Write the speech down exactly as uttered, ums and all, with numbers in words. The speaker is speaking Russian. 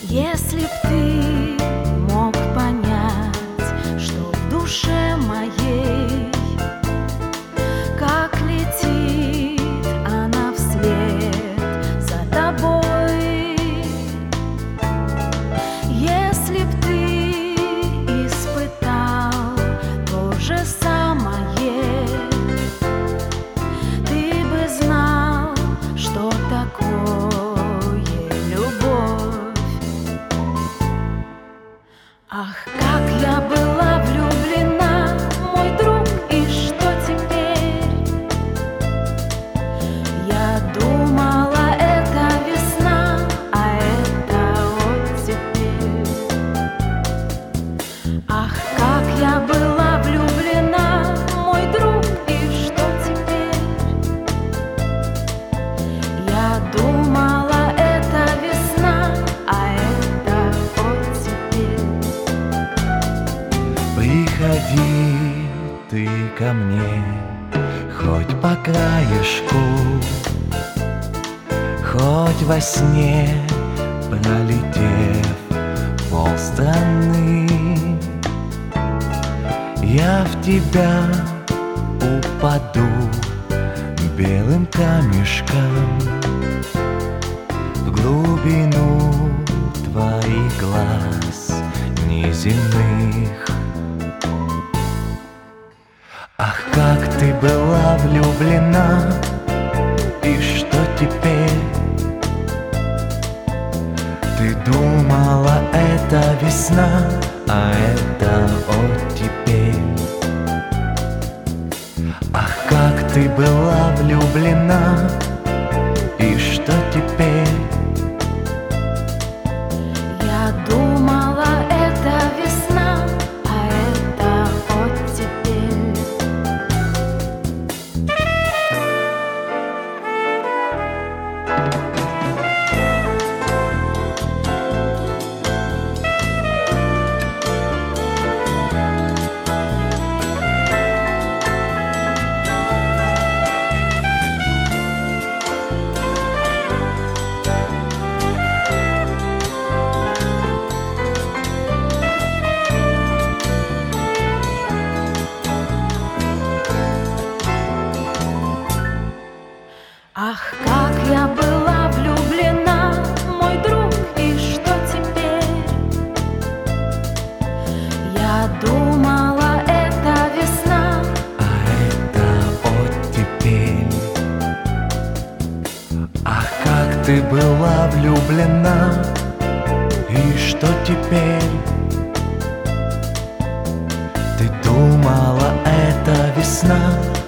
Если б ты мог понять, что в душе моей, как летит она вслед за тобой. Если б ты испытал то же самое, ты бы знал, что такое любовь. Ах, как я была влюблена, мой друг, и что теперь? Я думала, это весна, а это оттепель. Ах, как я была влюблена, мой друг, и что теперь? Я думала, это весна, а это оттепель. Приходи ты ко мне, хоть по краешку, хоть во сне, пролетев полстраны. Я в тебя упаду белым камешком в глубину твоих глаз неземных. Ах, как ты была влюблена, и что теперь? Ты думала, это весна, а это оттепель. Ах, как ты была влюблена, и что теперь? Я думала, это весна, а это оттепель. Ах, как я была влюблена, мой друг, и что теперь? Я думала, это весна, а это оттепель. Ах, как ты была влюблена, и что теперь? Ты думала, это весна,